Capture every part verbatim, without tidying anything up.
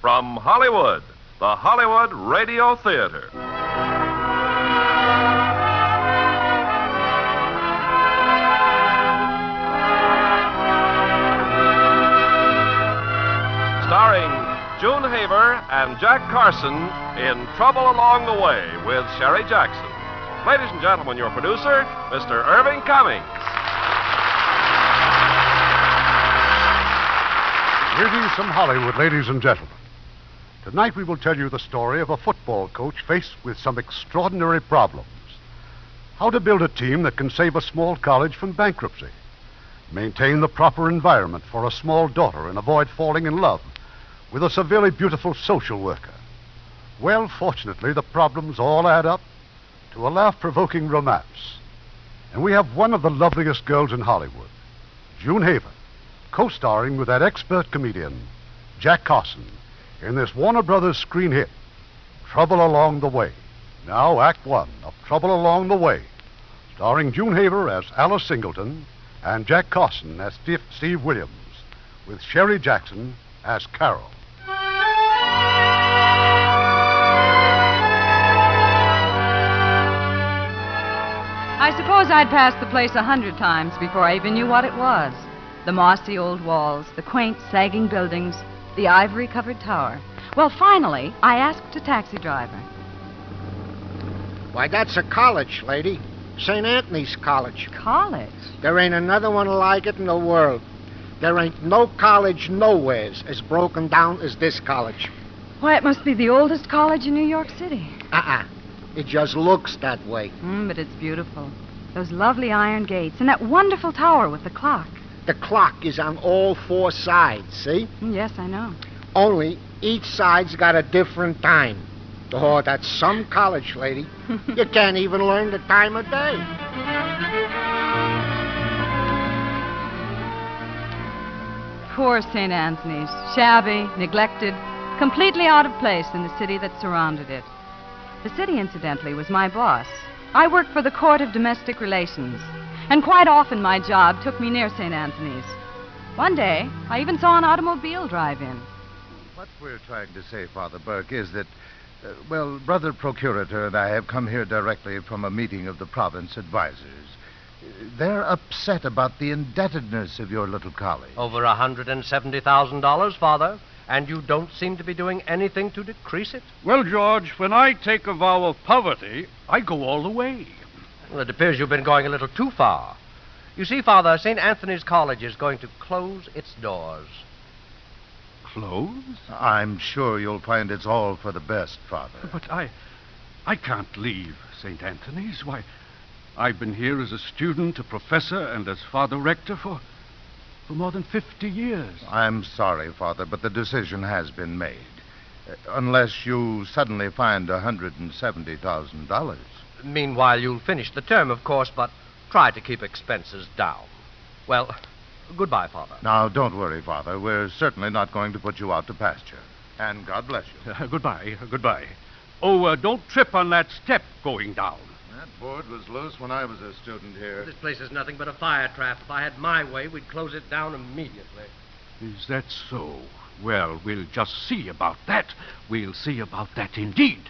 From Hollywood, the Hollywood Radio Theater. Starring June Haver and Jack Carson in Trouble Along the Way with Sherry Jackson. Ladies and gentlemen, your producer, Mister Irving Cummings. Greetings from Hollywood, ladies and gentlemen. Tonight we will tell you the story of a football coach faced with some extraordinary problems. How to build a team that can save a small college from bankruptcy, maintain the proper environment for a small daughter, and avoid falling in love with a severely beautiful social worker. Well, fortunately, the problems all add up to a laugh-provoking romance. And we have one of the loveliest girls in Hollywood, June Haver, co-starring with that expert comedian, Jack Carson, in this Warner Brothers screen hit, Trouble Along the Way. Now, Act One of Trouble Along the Way, starring June Haver as Alice Singleton and Jack Carson as Steve, Steve Williams, with Sherry Jackson as Carol. I suppose I'd passed the place a hundred times before I even knew what it was. The mossy old walls, the quaint sagging buildings, the ivory-covered tower. Well, finally, I asked a taxi driver. Why, that's a college, lady. Saint Anthony's College. College? There ain't another one like it in the world. There ain't no college nowheres as broken down as this college. Why, it must be the oldest college in New York City. Uh-uh. It just looks that way. Mm, but it's beautiful. Those lovely iron gates and that wonderful tower with the clock. The clock is on all four sides, see? Mm, yes, I know. Only each side's got a different time. Oh, that's some college, lady. You can't even learn the time of day. Poor Saint Anthony's. Shabby, neglected, completely out of place in the city that surrounded it. The city, incidentally, was my boss. I worked for the Court of Domestic Relations, and quite often my job took me near Saint Anthony's. One day, I even saw an automobile drive in. What we're trying to say, Father Burke, is that, uh, well, Brother Procurator and I have come here directly from a meeting of the province advisors. They're upset about the indebtedness of your little college. Over one hundred seventy thousand dollars, Father, and you don't seem to be doing anything to decrease it. Well, George, when I take a vow of poverty, I go all the way. Well, it appears you've been going a little too far. You see, Father, Saint Anthony's College is going to close its doors. Close? I'm sure you'll find it's all for the best, Father. But I... I can't leave Saint Anthony's. Why, I've been here as a student, a professor, and as Father Rector for... for more than fifty years. I'm sorry, Father, but the decision has been made. Uh, unless you suddenly find one hundred seventy thousand dollars. Meanwhile, you'll finish the term, of course, but try to keep expenses down. Well, goodbye, Father. Now, don't worry, Father. We're certainly not going to put you out to pasture. And God bless you. Uh, goodbye, goodbye. Oh, uh, don't trip on that step going down. That board was loose when I was a student here. This place is nothing but a fire trap. If I had my way, we'd close it down immediately. Is that so? Well, we'll just see about that. We'll see about that indeed.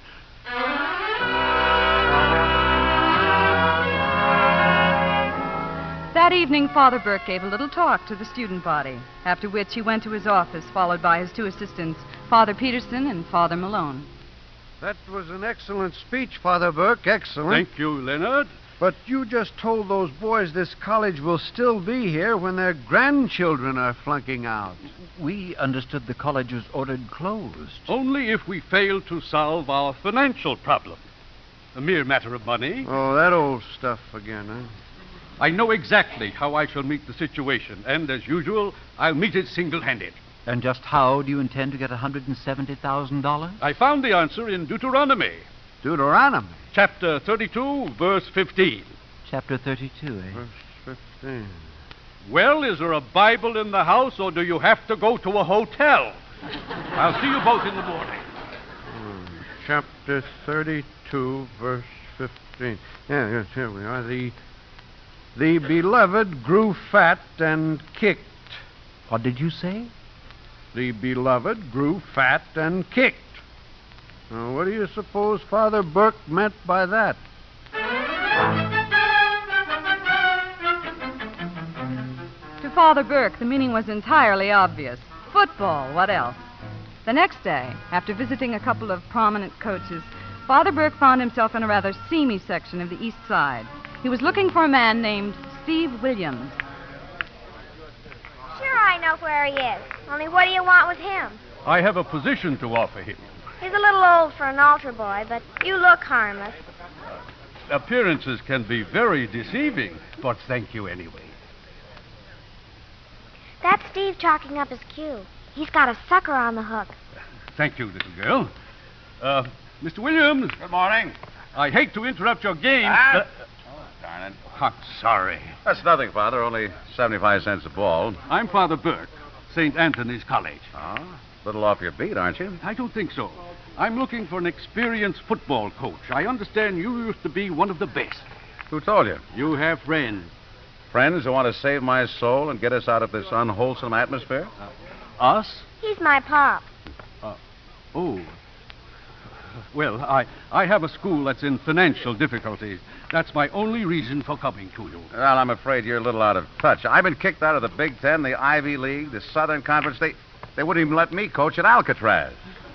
That evening, Father Burke gave a little talk to the student body, after which he went to his office, followed by his two assistants, Father Peterson and Father Malone. That was an excellent speech, Father Burke. Excellent. Thank you, Leonard. But you just told those boys this college will still be here when their grandchildren are flunking out. We understood the college was ordered closed. Only if we fail to solve our financial problem. A mere matter of money. Oh, that old stuff again, huh? I know exactly how I shall meet the situation, and as usual, I'll meet it single-handed. And just how do you intend to get one hundred seventy thousand dollars? I found the answer in Deuteronomy. Deuteronomy? Chapter thirty-two, verse fifteen. Chapter thirty-two, eh? Verse fifteen. Well, is there a Bible in the house, or do you have to go to a hotel? I'll see you both in the morning. Hmm. Chapter thirty-two, verse fifteen. Yeah, yes, here we are. The, the beloved grew fat and kicked. What did you say? the beloved grew fat and kicked. Now, what do you suppose Father Burke meant by that? To Father Burke, the meaning was entirely obvious. Football, what else? The next day, after visiting a couple of prominent coaches, Father Burke found himself in a rather seamy section of the East Side. He was looking for a man named Steve Williams. Sure, I know where he is. Only what do you want with him? I have a position to offer him. He's a little old for an altar boy, but you look harmless. Appearances can be very deceiving, but thank you anyway. That's Steve chalking up his cue. He's got a sucker on the hook. Thank you, little girl. Uh, Mister Williams. Good morning. I hate to interrupt your game. Ah. but- Oh, darn it. I'm sorry. That's nothing, Father. Only seventy-five cents a ball. I'm Father Burke, Saint Anthony's College. Oh, a little off your beat, aren't you? I don't think so. I'm looking for an experienced football coach. I understand you used to be one of the best. Who told you? You have friends. Friends who want to save my soul and get us out of this unwholesome atmosphere? Us? He's my pop. Oh. Well, I, I have a school that's in financial difficulties. That's my only reason for coming to you. Well, I'm afraid you're a little out of touch. I've been kicked out of the Big Ten, the Ivy League, the Southern Conference. They, they wouldn't even let me coach at Alcatraz.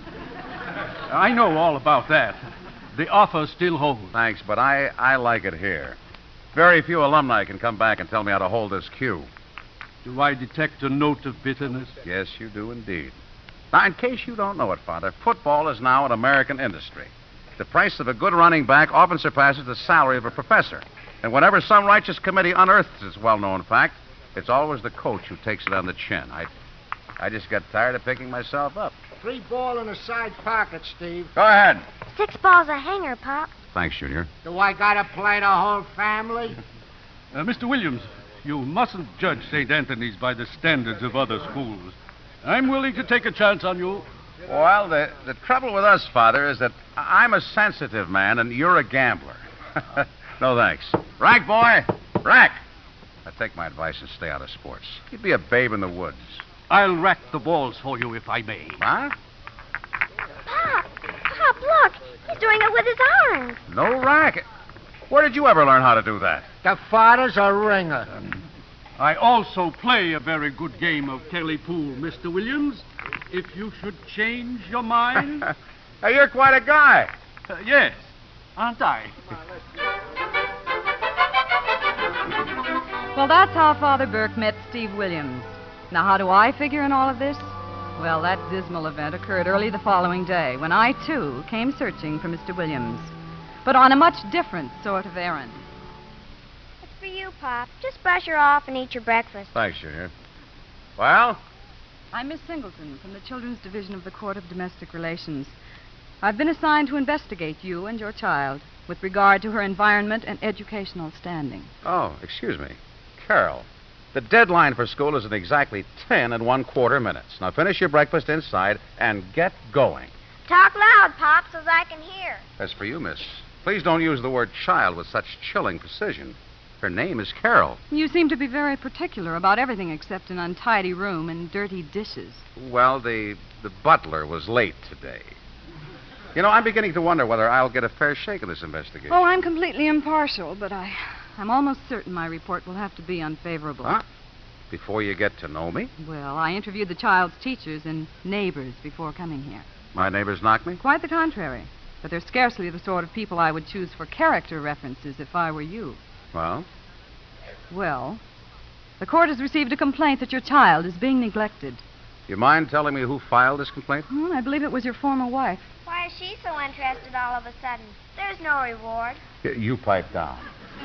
I know all about that. The offer still holds. Thanks, but I, I like it here. Very few alumni can come back and tell me how to hold this cue. Do I detect a note of bitterness? Yes, you do indeed. Now, in case you don't know it, Father, football is now an American industry. The price of a good running back often surpasses the salary of a professor. And whenever some righteous committee unearths this well-known fact, it's always the coach who takes it on the chin. I, I just got tired of picking myself up. Three ball in the side pocket, Steve. Go ahead. Six balls a hanger, Pop. Thanks, Junior. Do I gotta play the whole family? Uh, Mister Williams, you mustn't judge Saint Anthony's by the standards of other schools. I'm willing to take a chance on you. Well, the, the trouble with us, Father, is that I'm a sensitive man and you're a gambler. No thanks. Rack, boy. Rack. Now take my advice and stay out of sports. You'd be a babe in the woods. I'll rack the balls for you if I may. Huh? Pop! Pop, look! He's doing it with his arms. No racket. Where did you ever learn how to do that? The father's a ringer. I also play a very good game of Kelly Pool, Mister Williams. If you should change your mind. Hey, you're quite a guy. Uh, yes, aren't I? Well, that's how Father Burke met Steve Williams. Now, how do I figure in all of this? Well, that dismal event occurred early the following day when I, too, came searching for Mister Williams, but on a much different sort of errand. It's for you, Pop. Just brush her off and eat your breakfast. Thanks, Junior. Well? I'm Miss Singleton from the Children's Division of the Court of Domestic Relations. I've been assigned to investigate you and your child with regard to her environment and educational standing. Oh, excuse me. Carol, the deadline for school is in exactly ten and one quarter minutes. Now finish your breakfast inside and get going. Talk loud, Pop, so I can hear. As for you, miss, please don't use the word child with such chilling precision. Her name is Carol. You seem to be very particular about everything except an untidy room and dirty dishes. Well, the, the butler was late today. You know, I'm beginning to wonder whether I'll get a fair shake of this investigation. Oh, I'm completely impartial, but I, I'm almost certain my report will have to be unfavorable. Huh? Before you get to know me? Well, I interviewed the child's teachers and neighbors before coming here. My neighbors knock me? Quite the contrary. But they're scarcely the sort of people I would choose for character references if I were you. Well? Well, the court has received a complaint that your child is being neglected. You mind telling me who filed this complaint? Hmm, I believe it was your former wife. Why is she so interested all of a sudden? There's no reward. Y- You pipe down.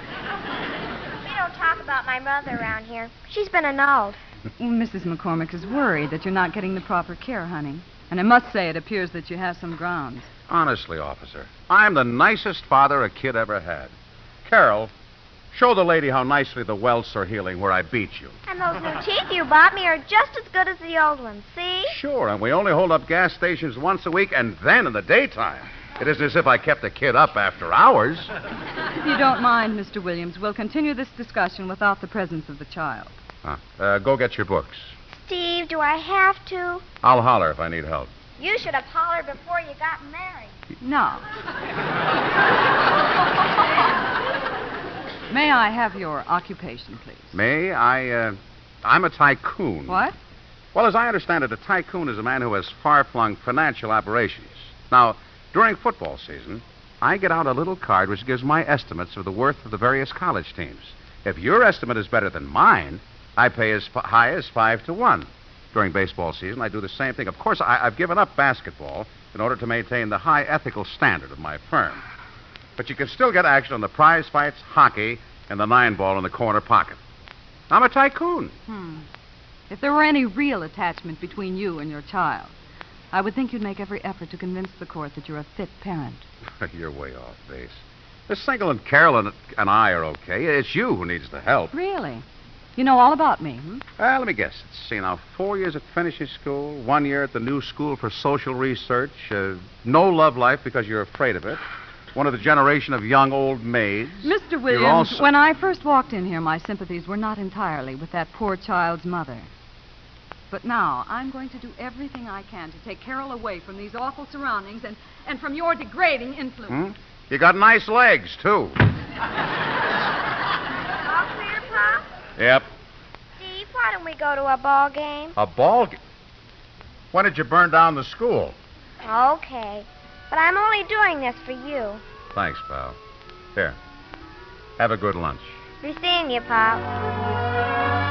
We don't talk about my mother around here. She's been annulled. Well, Missus McCormick is worried that you're not getting the proper care, honey. And I must say it appears that you have some grounds. Honestly, officer, I'm the nicest father a kid ever had. Carol, show the lady how nicely the welts are healing where I beat you. And those new teeth you bought me are just as good as the old ones, see? Sure, and we only hold up gas stations once a week, and then in the daytime. It isn't as if I kept the kid up after hours. If you don't mind, Mister Williams, we'll continue this discussion without the presence of the child. Huh. Uh, go get your books. Steve, do I have to? I'll holler if I need help. You should have hollered before you got married. No. May I have your occupation, please? Me? I, uh, I'm a tycoon. What? Well, as I understand it, a tycoon is a man who has far-flung financial operations. Now, during football season, I get out a little card which gives my estimates of the worth of the various college teams. If your estimate is better than mine, I pay as f- high as five to one. During baseball season, I do the same thing. Of course, I- I've given up basketball in order to maintain the high ethical standard of my firm. But you can still get action on the prize fights, hockey, and the nine ball in the corner pocket. I'm a tycoon. Hmm. If there were any real attachment between you and your child, I would think you'd make every effort to convince the court that you're a fit parent. You're way off base. Miss Single and Carol and, and I are okay. It's you who needs the help. Really? You know all about me, hmm? Well, let me guess. Let's see now. Four years at finishing school, one year at the New School for Social Research, uh, no love life because you're afraid of it, one of the generation of young old maids. Mister You're Williams, also- when I first walked in here, my sympathies were not entirely with that poor child's mother. But now I'm going to do everything I can to take Carol away from these awful surroundings and, and from your degrading influence. Hmm? You got nice legs, too. All clear, Pop? Yep. Steve, why don't we go to a ball game? A ball game? When did you burn down the school? Okay. But I'm only doing this for you. Thanks, pal. Here. Have a good lunch. Be seeing you, Pop.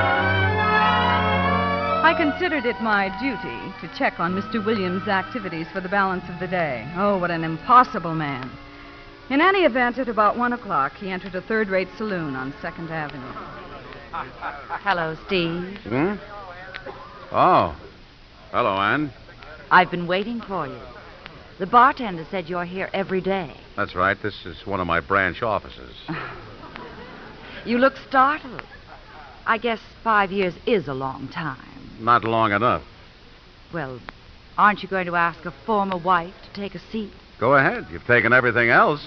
I considered it my duty to check on Mister Williams' activities for the balance of the day. Oh, what an impossible man. In any event, at about one o'clock, he entered a third-rate saloon on Second Avenue. Hello, Steve. Hmm? Oh. Hello, Ann. I've been waiting for you. The bartender said you're here every day. That's right. This is one of my branch offices. You look startled. I guess five years is a long time. Not long enough. Well, aren't you going to ask a former wife to take a seat? Go ahead. You've taken everything else.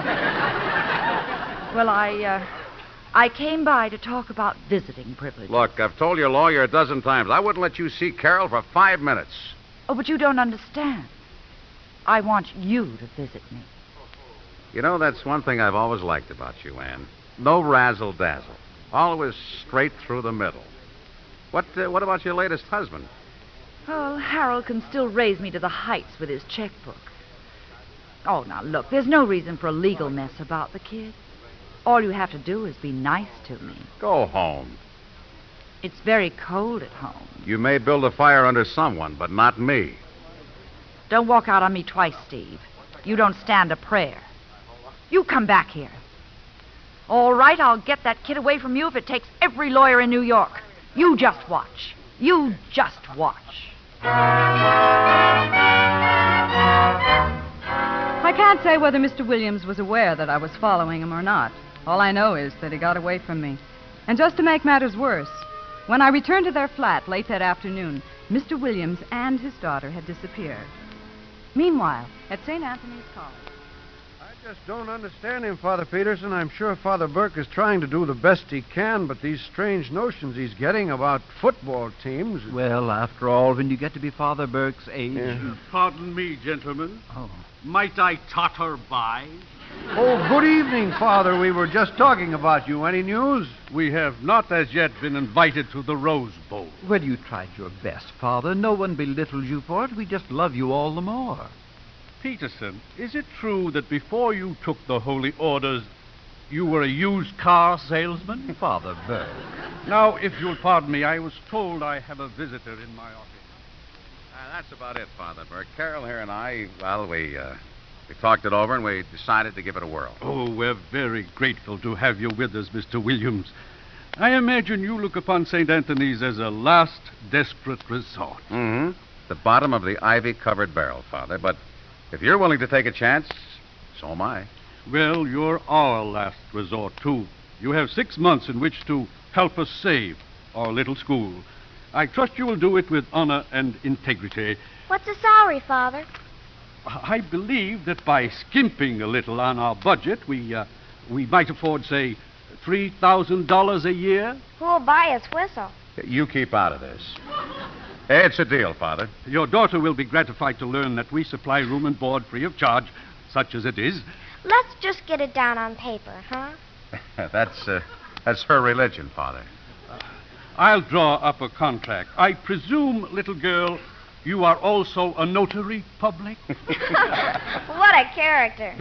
Well, I, uh, I came by to talk about visiting privileges. Look, I've told your lawyer a dozen times. I wouldn't let you see Carol for five minutes. Oh, but you don't understand. I want you to visit me. You know, that's one thing I've always liked about you, Ann. No razzle-dazzle. Always straight through the middle. What, uh, what about your latest husband? Well, Harold can still raise me to the heights with his checkbook. Oh, now, look, there's no reason for a legal mess about the kid. All you have to do is be nice to me. Go home. It's very cold at home. You may build a fire under someone, but not me. Don't walk out on me twice, Steve. You don't stand a prayer. You come back here. All right, I'll get that kid away from you if it takes every lawyer in New York. You just watch. You just watch. I can't say whether Mister Williams was aware that I was following him or not. All I know is that he got away from me. And just to make matters worse, when I returned to their flat late that afternoon, Mister Williams and his daughter had disappeared. Meanwhile, at Saint Anthony's College... I just don't understand him, Father Peterson. I'm sure Father Burke is trying to do the best he can, but these strange notions he's getting about football teams... Well, after all, when you get to be Father Burke's age... Yeah. Pardon me, gentlemen. Oh. Might I totter by? Oh, good evening, Father. We were just talking about you. Any news? We have not as yet been invited to the Rose Bowl. Well, you tried your best, Father. No one belittles you for it. We just love you all the more. Peterson, is it true that before you took the holy orders, you were a used car salesman? Father Burke. Now, if you'll pardon me, I was told I have a visitor in my office. Uh, that's about it, Father Burke. Carol here and I, well, we, uh, we talked it over and we decided to give it a whirl. Oh, we're very grateful to have you with us, Mister Williams. I imagine you look upon Saint Anthony's as a last desperate resort. Mm-hmm. The bottom of the ivy-covered barrel, Father, but if you're willing to take a chance, so am I. Well, you're our last resort, too. You have six months in which to help us save our little school. I trust you will do it with honor and integrity. What's the salary, Father? I believe that by skimping a little on our budget, we, uh, we might afford, say, three thousand dollars a year. Who'll buy us whistle? You keep out of this. It's a deal, Father. Your daughter will be gratified to learn that we supply room and board free of charge, such as it is. Let's just get it down on paper, huh? that's, uh, that's her religion, Father. I'll draw up a contract. I presume, little girl, you are also a notary public? What a character.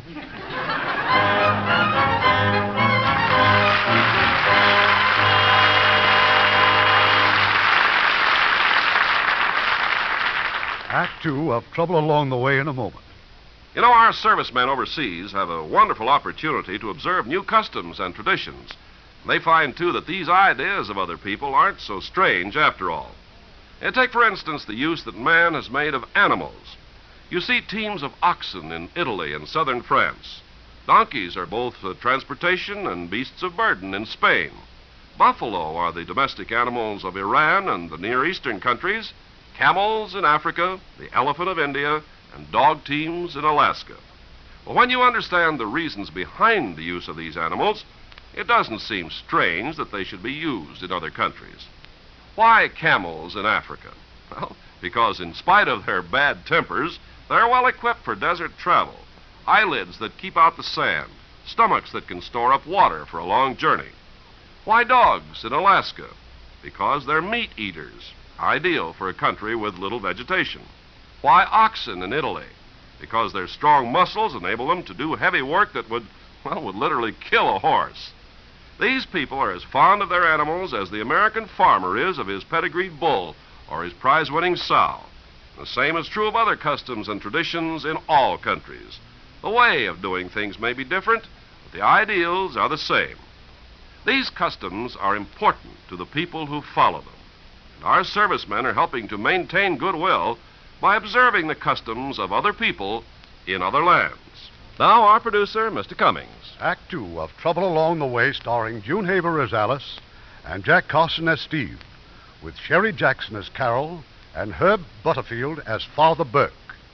Act two of Trouble Along the Way in a moment. You know, our servicemen overseas have a wonderful opportunity to observe new customs and traditions. They find, too, that these ideas of other people aren't so strange after all. And take, for instance, the use that man has made of animals. You see teams of oxen in Italy and southern France. Donkeys are both uh, transportation and beasts of burden in Spain. Buffalo are the domestic animals of Iran and the Near Eastern countries. Camels in Africa, the elephant of India, and dog teams in Alaska. Well, when you understand the reasons behind the use of these animals, it doesn't seem strange that they should be used in other countries. Why camels in Africa? Well, because in spite of their bad tempers, they're well equipped for desert travel. Eyelids that keep out the sand, stomachs that can store up water for a long journey. Why dogs in Alaska? Because they're meat eaters, ideal for a country with little vegetation. Why oxen in Italy? Because their strong muscles enable them to do heavy work that would, well, would literally kill a horse. These people are as fond of their animals as the American farmer is of his pedigreed bull or his prize-winning sow. The same is true of other customs and traditions in all countries. The way of doing things may be different, but the ideals are the same. These customs are important to the people who follow them. And our servicemen are helping to maintain goodwill by observing the customs of other people in other lands. Now, our producer, Mister Cummings. Act two of Trouble Along the Way, starring June Haver as Alice and Jack Carson as Steve, with Sherry Jackson as Carol and Herb Butterfield as Father Burke.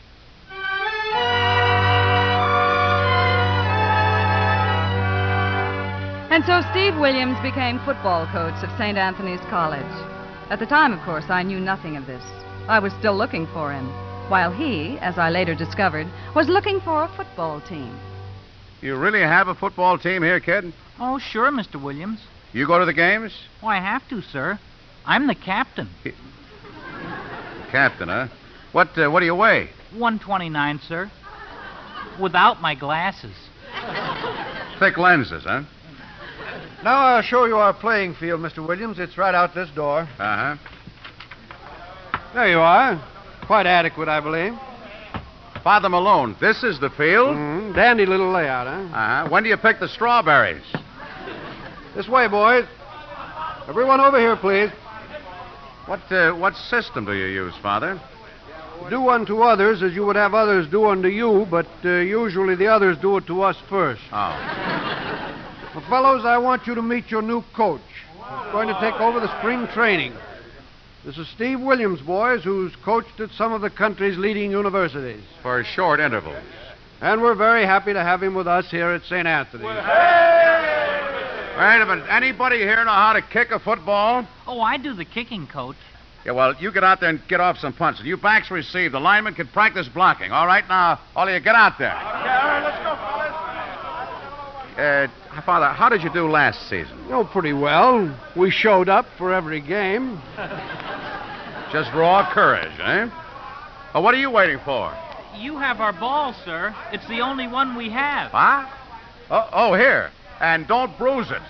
And so Steve Williams became football coach of Saint Anthony's College. At the time, of course, I knew nothing of this. I was still looking for him, while he, as I later discovered, was looking for a football team. You really have a football team here, kid? Oh, sure, Mister Williams. You go to the games? Oh, I have to, sir. I'm the captain. Captain, huh? What, uh, what do you weigh? one twenty-nine, sir. Without my glasses. Thick lenses, huh? Now I'll show you our playing field, Mister Williams. It's right out this door. Uh-huh. There you are. Quite adequate, I believe. Father Malone, this is the field? Mm, dandy little layout, huh? Uh-huh. When do you pick the strawberries? This way, boys. Everyone over here, please. What, uh, what system do you use, Father? Do unto others as you would have others do unto you, but uh, usually the others do it to us first. Oh. Well, fellows, I want you to meet your new coach. He's going to take over the spring training. This is Steve Williams, boys, who's coached at some of the country's leading universities. For short intervals. And we're very happy to have him with us here at Saint Anthony. Wait a minute. Anybody here know how to kick a football? Oh, I do the kicking, Coach. Yeah, well, you get out there and get off some punts. You backs receive. The lineman can practice blocking. All right, now, all of you, get out there. Okay, all right, let's go, fellas. Uh, Father, how did you do last season? Oh, pretty well. We showed up for every game. Just raw courage, eh? Oh, what are you waiting for? You have our ball, sir. It's the only one we have. Huh? Oh, oh, here. And don't bruise it.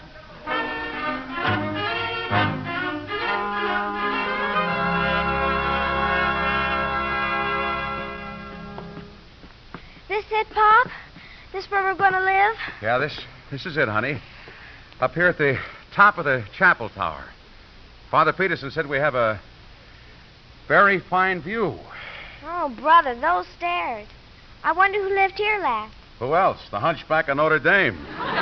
This it, Pop? This where we're gonna live? Yeah, this this is it, honey. Up here at the top of the chapel tower. Father Peterson said we have a very fine view. Oh, brother, those stairs. I wonder who lived here last. Who else? The hunchback of Notre Dame.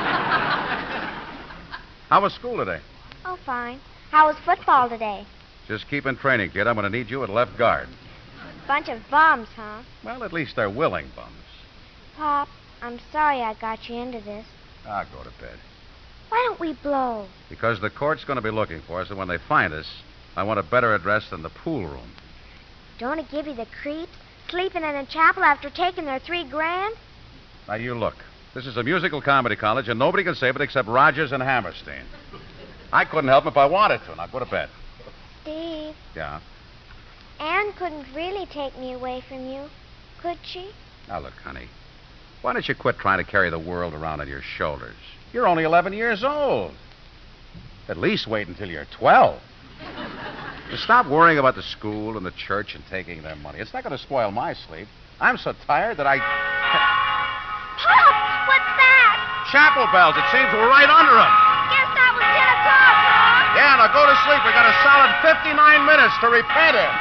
How was school today? Oh, fine. How was football today? Just keep in training, kid. I'm going to need you at left guard. Bunch of bums, huh? Well, at least they're willing bums. Pop, I'm sorry I got you into this. I'll go to bed. Why don't we blow? Because the court's going to be looking for us, and when they find us, I want a better address than the pool room. Don't it give you the creeps? Sleeping in a chapel after taking their three grand? Now, you look. This is a musical comedy college, and nobody can save it except Rogers and Hammerstein. I couldn't help him if I wanted to. Now, go to bed. Steve, Yeah? Anne couldn't really take me away from you, could she? Now, look, honey. Why don't you quit trying to carry the world around on your shoulders? You're only eleven years old. At least wait until you're twelve. Just stop worrying about the school and the church and taking their money. It's not going to spoil my sleep. I'm so tired that I... Pop! What's that? Chapel bells. It seems we're right under them. Guess that was ten o'clock, Pop. Yeah, now go to sleep. We got a solid fifty-nine minutes to repent it.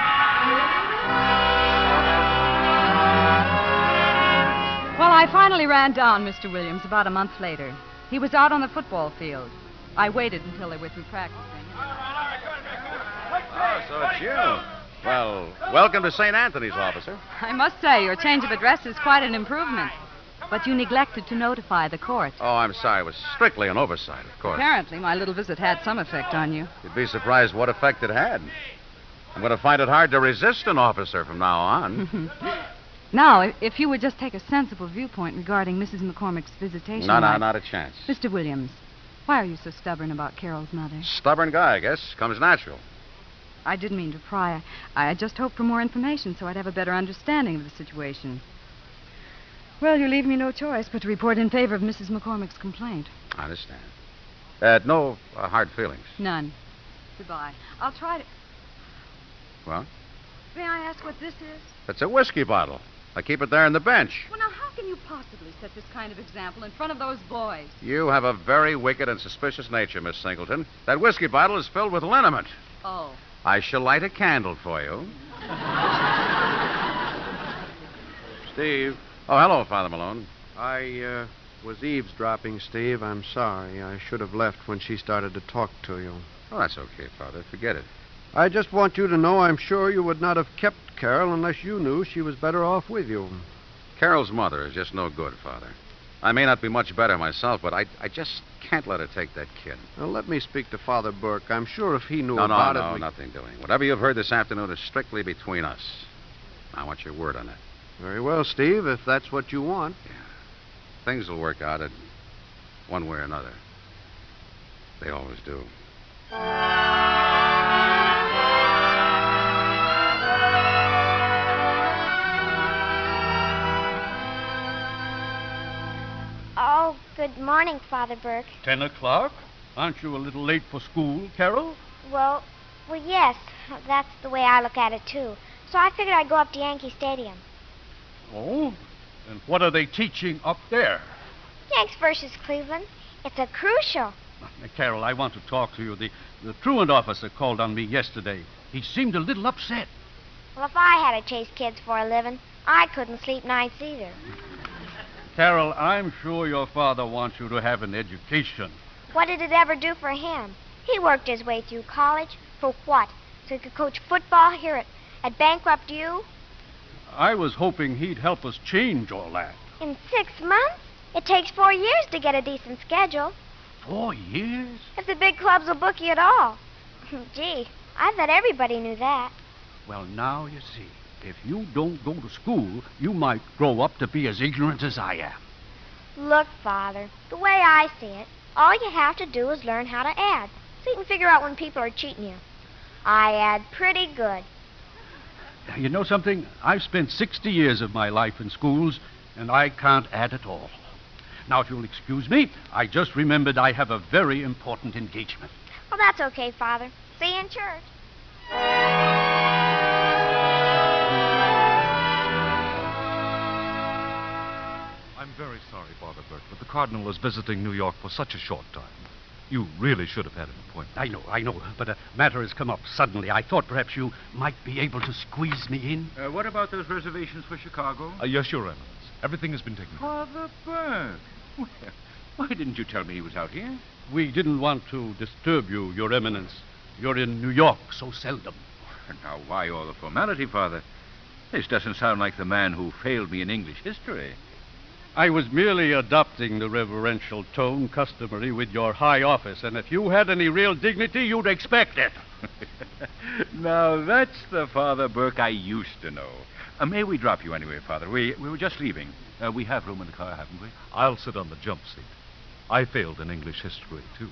Well, I finally ran down Mister Williams about a month later. He was out on the football field. I waited until they were through practicing. Oh, so it's you. Well, welcome to Saint Anthony's, officer. I must say, your change of address is quite an improvement. But you neglected to notify the court. Oh, I'm sorry. It was strictly an oversight, of course. Apparently, my little visit had some effect on you. You'd be surprised what effect it had. I'm going to find it hard to resist an officer from now on. Now, if- if you would just take a sensible viewpoint regarding Missus McCormick's visitation... No, no, I- not a chance. Mister Williams, why are you so stubborn about Carol's mother? Stubborn guy, I guess. Comes natural. I didn't mean to pry. I, I just hoped for more information so I'd have a better understanding of the situation. Well, you leave me no choice but to report in favor of Missus McCormick's complaint. I understand. Uh, no uh, hard feelings. None. Goodbye. I'll try to... Well, May I ask what this is? it's a whiskey bottle. I keep it there on the bench. Well, now, how can you possibly set this kind of example in front of those boys? You have a very wicked and suspicious nature, Miss Singleton. That whiskey bottle is filled with liniment. Oh. I shall light a candle for you. Steve. Oh, hello, Father Malone. I uh, was eavesdropping, Steve. I'm sorry. I should have left when she started to talk to you. Oh, that's okay, Father. Forget it. I just want you to know I'm sure you would not have kept Carol unless you knew she was better off with you. Carol's mother is just no good, Father. I may not be much better myself, but I, I just can't let her take that kid. Now, let me speak to Father Burke. I'm sure if he knew no, about no, it... No, we... no, nothing doing. Whatever you've heard this afternoon is strictly between us. I want your word on it. Very well, Steve, if that's what you want. Yeah. Things will work out in one way or another. They always do. Oh, good morning, Father Burke. Ten o'clock? Aren't you a little late for school, Carol? Well, well, yes. That's the way I look at it, too. So I figured I'd go up to Yankee Stadium. Oh? And what are they teaching up there? Yanks versus Cleveland. It's a crucial. Now, Carol, I want to talk to you. The, the truant officer called on me yesterday. He seemed a little upset. Well, if I had to chase kids for a living, I couldn't sleep nights either. Carol, I'm sure your father wants you to have an education. What did it ever do for him? He worked his way through college. For what? So he could coach football here at, at Bankrupt U? I was hoping he'd help us change all that. In six months? It takes four years to get a decent schedule. Four years? If the big clubs will book you at all. Gee, I thought everybody knew that. Well, now you see. If you don't go to school, you might grow up to be as ignorant as I am. Look, Father, the way I see it, all you have to do is learn how to add, so you can figure out when people are cheating you. I add pretty good. You know something? I've spent sixty years of my life in schools, and I can't add at all. Now, if you'll excuse me, I just remembered I have a very important engagement. Well, that's okay, Father. See you in church. I'm very sorry, Father Burke, but the Cardinal is visiting New York for such a short time. You really should have had an appointment. I know, I know, but a matter has come up suddenly. I thought perhaps you might be able to squeeze me in. Uh, what about those reservations for Chicago? Uh, yes, Your Eminence. Everything has been taken care of. Father Burke. Well, why didn't you tell me he was out here? We didn't want to disturb you, Your Eminence. You're in New York so seldom. Now, why all the formality, Father? This doesn't sound like the man who failed me in English history. I was merely adopting the reverential tone customary with your high office, and if you had any real dignity, you'd expect it. Now, that's the Father Burke I used to know. Uh, may we drop you anyway, Father? We, we were just leaving. Uh, we have room in the car, haven't we? I'll sit on the jump seat. I failed in English history, too.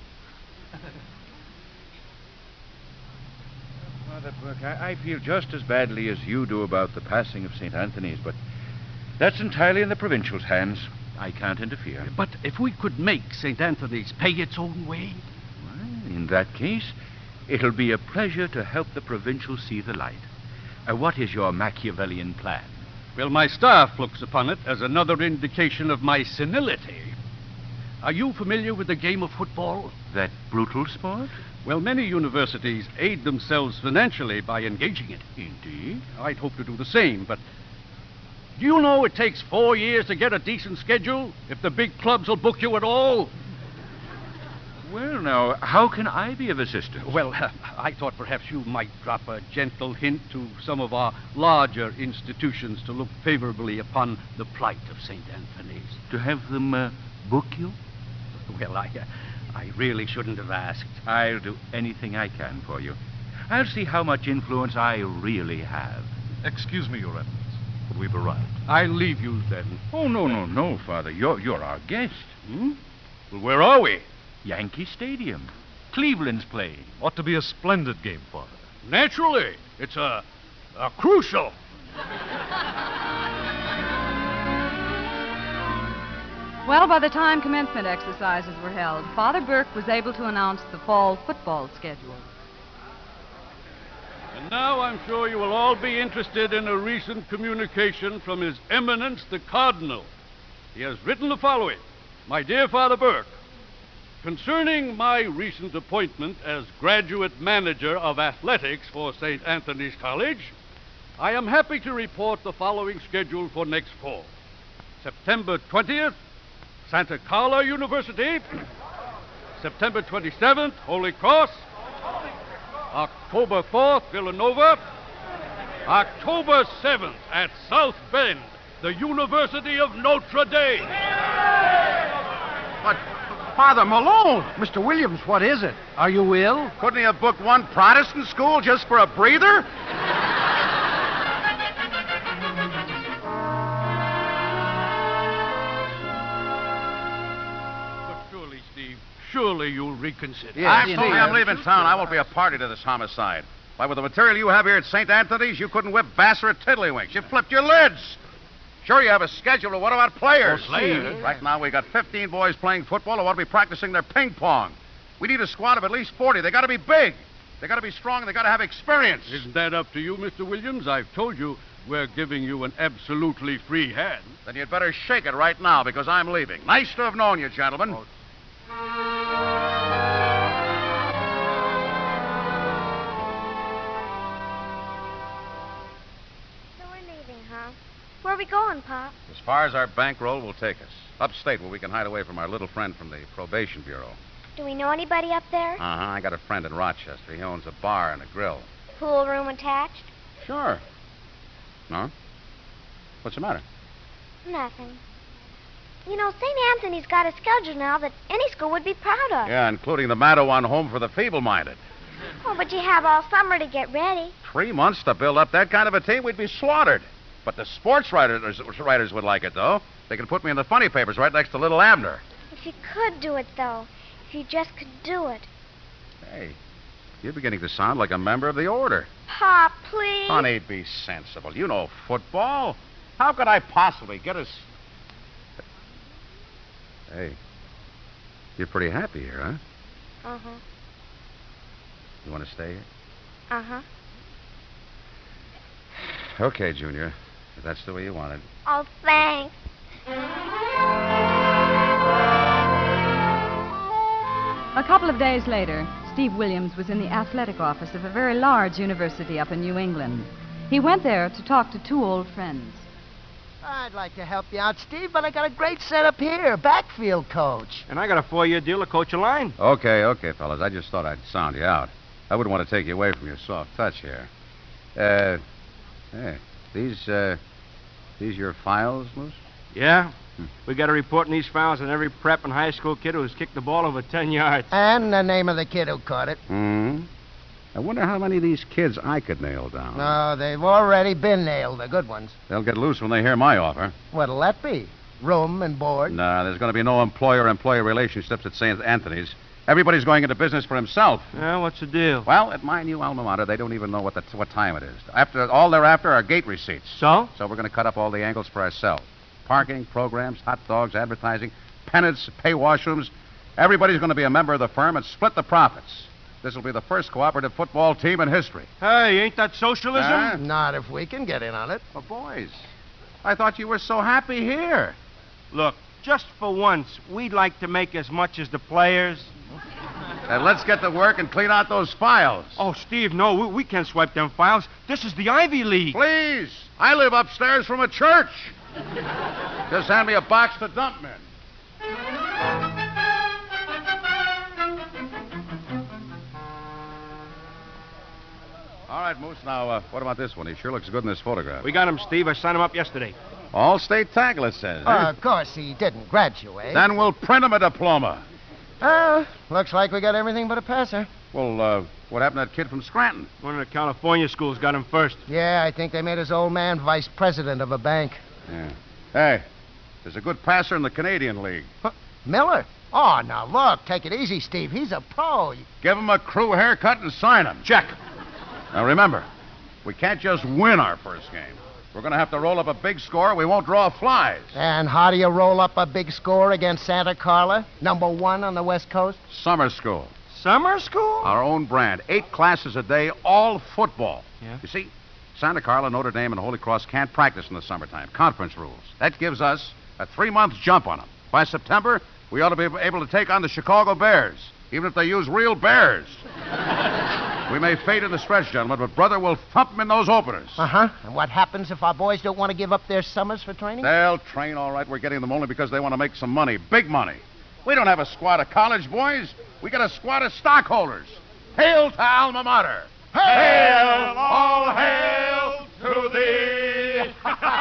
Father Burke, I, I feel just as badly as you do about the passing of Saint Anthony's, but that's entirely in the provincials' hands. I can't interfere. But if we could make Saint Anthony's pay its own way? Well, in that case, it'll be a pleasure to help the provincials see the light. Uh, what is your Machiavellian plan? Well, my staff looks upon it as another indication of my senility. Are you familiar with the game of football? That brutal sport? Well, many universities aid themselves financially by engaging it. Indeed. I'd hope to do the same, but do you know it takes four years to get a decent schedule if the big clubs will book you at all? Well, now, how can I be of assistance? Well, uh, I thought perhaps you might drop a gentle hint to some of our larger institutions to look favorably upon the plight of Saint Anthony's. To have them uh, book you? Well, I, uh, I really shouldn't have asked. I'll do anything I can for you. I'll see how much influence I really have. Excuse me, Your Eminence, but we've arrived. I'll leave you then. Oh, no, no, no, Father. You're, you're our guest. Hmm? Well, where are we? Yankee Stadium. Cleveland's playing. Ought to be a splendid game, Father. Naturally. It's a, a crucial. Well, by the time commencement exercises were held, Father Burke was able to announce the fall football schedule. And now I'm sure you will all be interested in a recent communication from His Eminence the Cardinal. He has written the following. My dear Father Burke, concerning my recent appointment as graduate manager of athletics for Saint Anthony's College, I am happy to report the following schedule for next fall. September twentieth, Santa Carla University. September twenty-seventh, Holy Cross. October fourth, Villanova. October seventh, at South Bend, the University of Notre Dame. But, Father Malone, Mister Williams, what is it? Are you ill? Couldn't he have booked one Protestant school just for a breather? But surely, Steve, surely you'll reconsider. Yeah, I'm sorry, I'm leaving town. I won't be a party to this homicide. Why, with the material you have here at Saint Anthony's, you couldn't whip Vassar at Tiddlywinks. You flipped your lids. Sure, you have a schedule, but what about players? Oh, Steve. Right now, we got fifteen boys playing football who want to be practicing their ping pong. We need a squad of at least forty. They got to be big. They got to be strong. They got to have experience. Isn't that up to you, Mister Williams? I've told you we're giving you an absolutely free hand. Then you'd better shake it right now, because I'm leaving. Nice to have known you, gentlemen. Oh. So we're leaving, huh? Where are we going, Pop? As far as our bankroll will take us. Upstate, where we can hide away from our little friend from the probation bureau. Do we know anybody up there? Uh-huh. I got a friend in Rochester. He owns a bar and a grill. Pool room attached? Sure. No? What's the matter? Nothing. You know, Saint Anthony's got a schedule now that any school would be proud of. Yeah, including the Madawan Home for the Feeble-Minded. Oh, but you have all summer to get ready. Three months to build up that kind of a team, we'd be slaughtered. But the sports writers, writers would like it, though. They can put me in the funny papers right next to Little Abner. If you could do it, though. If you just could do it. Hey, you're beginning to sound like a member of the order. Pop, please. Honey, be sensible. You know football. How could I possibly get us... Hey, you're pretty happy here, huh? Uh-huh. You want to stay here? Uh-huh. Okay, Junior. If that's the way you want it. Oh, thanks. A couple of days later, Steve Williams was in the athletic office of a very large university up in New England. He went there to talk to two old friends. I'd like to help you out, Steve, but I got a great setup here, backfield coach. And I got a four-year deal to coach a line. Okay, okay, fellas. I just thought I'd sound you out. I wouldn't want to take you away from your soft touch here. Uh, hey, these, uh, these your files, Moose? Yeah, We got a report in these files on every prep and high school kid who's kicked the ball over ten yards. And the name of the kid who caught it. Hmm. I wonder how many of these kids I could nail down. No, they've already been nailed, the good ones. They'll get loose when they hear my offer. What'll that be? Room and board? No, there's going to be no employer-employee relationships at Saint Anthony's. Everybody's going into business for himself. Yeah, what's the deal? Well, at my new alma mater, they don't even know what the, what time it is. After all they're after are gate receipts. So? So we're going to cut up all the angles for ourselves. Parking, programs, hot dogs, advertising, pennants, pay washrooms. Everybody's going to be a member of the firm and split the profits. This will be the first cooperative football team in history. Hey, ain't that socialism? Huh? Not if we can get in on it. Well, boys, I thought you were so happy here. Look, just for once, we'd like to make as much as the players. And let's get to work and clean out those files. Oh, Steve, no, we, we can't swipe them files. This is the Ivy League. Please, I live upstairs from a church. Just hand me a box to dump them in. All right, Moose. Now, uh, what about this one? He sure looks good in this photograph. We got him, Steve. I signed him up yesterday. All-state tackle, it says. Uh, eh? of course, he didn't graduate. Then we'll print him a diploma. Uh, looks like we got everything but a passer. Well, uh, what happened to that kid from Scranton? One of the California schools got him first. Yeah, I think they made his old man vice president of a bank. Yeah. Hey, there's a good passer in the Canadian League. Huh, Miller? Oh, now look, take it easy, Steve. He's a pro. Give him a crew haircut and sign him. Check. Now, remember, we can't just win our first game. We're going to have to roll up a big score. We won't draw flies. And how do you roll up a big score against Santa Carla, number one on the West Coast? Summer school. Summer school? Our own brand. Eight classes a day, all football. Yeah. You see, Santa Carla, Notre Dame, and Holy Cross can't practice in the summertime. Conference rules. That gives us a three-month jump on them. By September, we ought to be able to take on the Chicago Bears, even if they use real bears. We may fade in the stretch, gentlemen, but brother will thump them in those openers. Uh-huh. And what happens if our boys don't want to give up their summers for training? They'll train all right. We're getting them only because they want to make some money. Big money. We don't have a squad of college boys. We got a squad of stockholders. Hail to Alma Mater. Hail, all hail to thee.